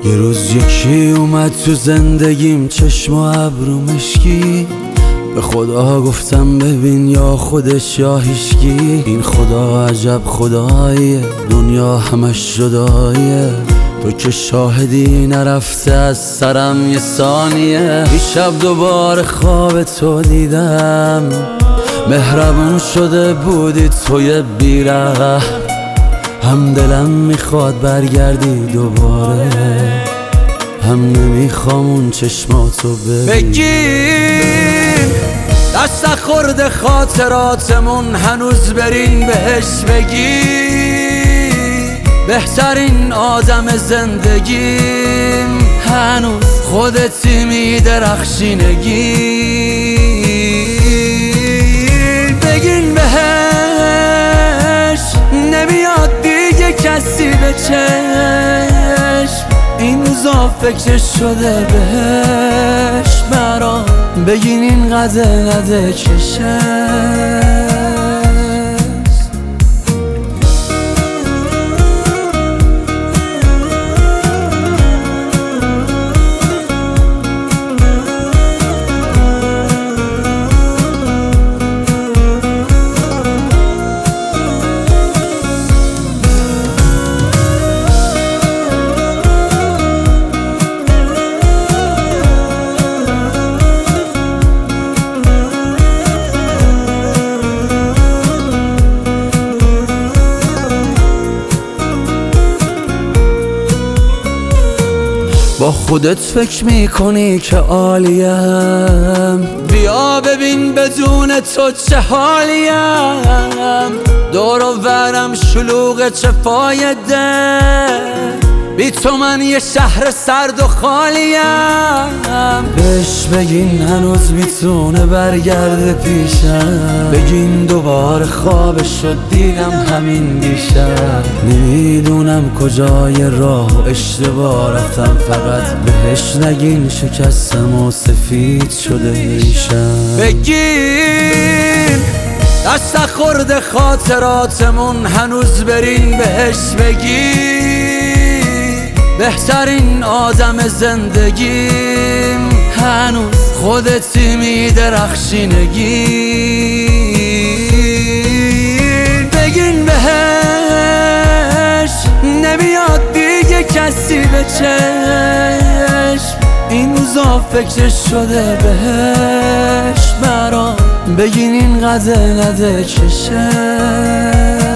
یه روز یکی اومد تو زندگیم، چشم و ابرو مشکی. به خدا گفتم ببین یا خودش یا هیچکی. این خدا عجب خداییه، دنیا همش جداییه. تو که شاهدی نرفته از سرم یه ثانیه. دیشب دوباره خواب تو دیدم، مهربون شده بودی توی بیره. هم دلم میخواد برگردی دوباره، هم نمیخوام اون چشماتو بگیر. دست خورده خاطراتمون، هنوز بریم بهش بگی. بهترین آدم زندگیم، هنوز خودتی میدرخشینگی. بگین بهش نمیاد دیگه کسی به چشم. این روزا فکرش شده بهش برام. بگین این قدر نده چشم. با خودت فکر میکنی که عالیم، بیا ببین بدون تو چه حالیم. دور و برم شلوغ چه فایده، بی تو من یه شهر سرد و خالیم. بهش بگین هنوز میتونه برگرده پیشم. بگین دوباره خوابش شد دیدم همین دیشب. نمیدونم کجای راه و اشتباه رفتم، فقط بهش نگین شکستم و سفید شده ریشم. بگین دست خورده خاطراتمون، هنوز برین بهش بگی. بهترین آدم زندگیم، هنوز خودتی میدرخشینگی. بگین بهش نمیاد دیگه کسی به چشم. این روزا فکرش شده بهش برام. بگین این قدر نده چشم.